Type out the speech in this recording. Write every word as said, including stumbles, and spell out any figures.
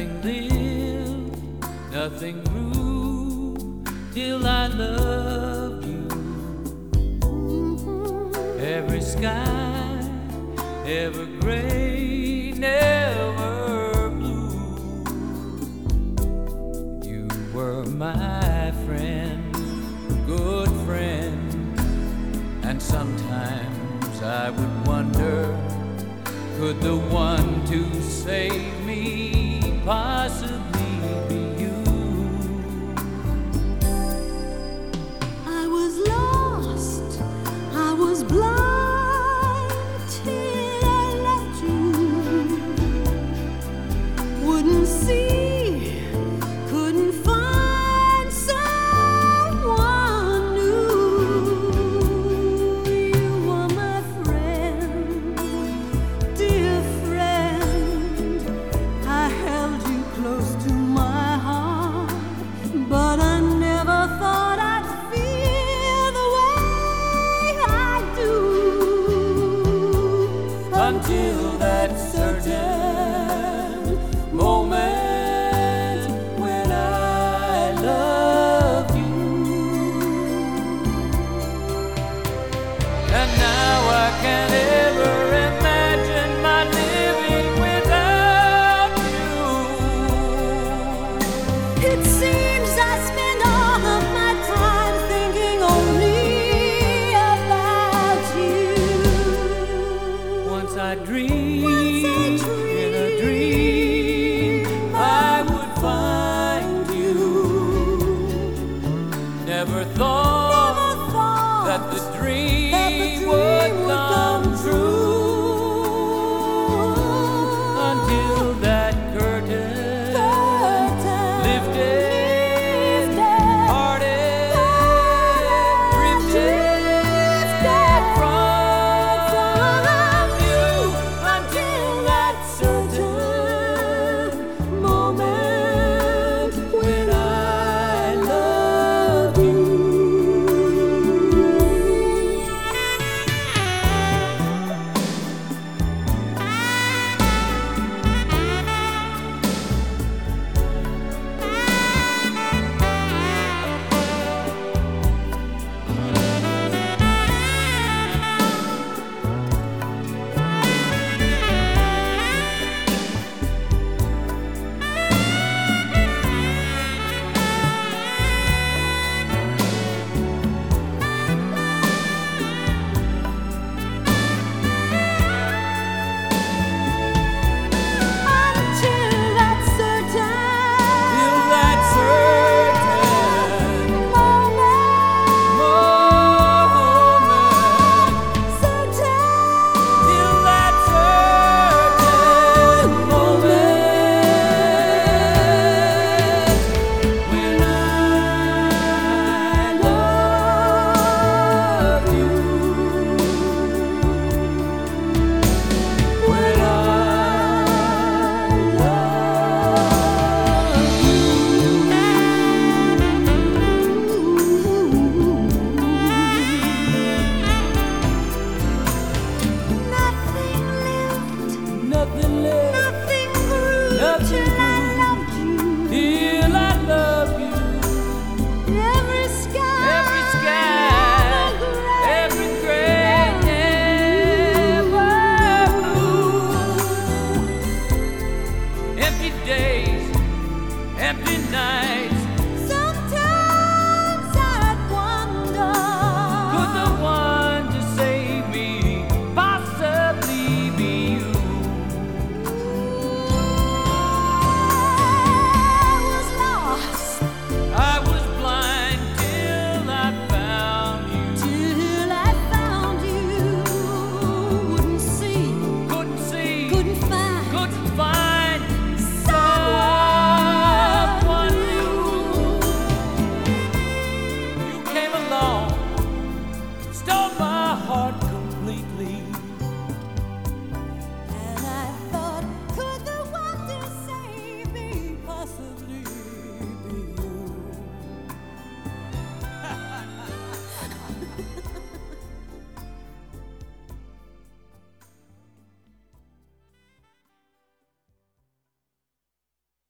Nothing lived, nothing grew till I loved you. Every sky, ever gray, never blue. You were my friend, good friend, and sometimes I would wonder, could the one to save me possibly be you? I was lost, I was blind till I left you. Wouldn't see, couldn't find someone new. You were my friend, dear friend. I held you close to my heart, but I never thought I'd feel the way I do Until that certain moment when I loved you. And now I can't ever imagine my living without you. It seems I spend all of my time thinking only about you. Once I dreamed, Once I in a dream I would find you. Never thought Never thought that the that the dream dream would would come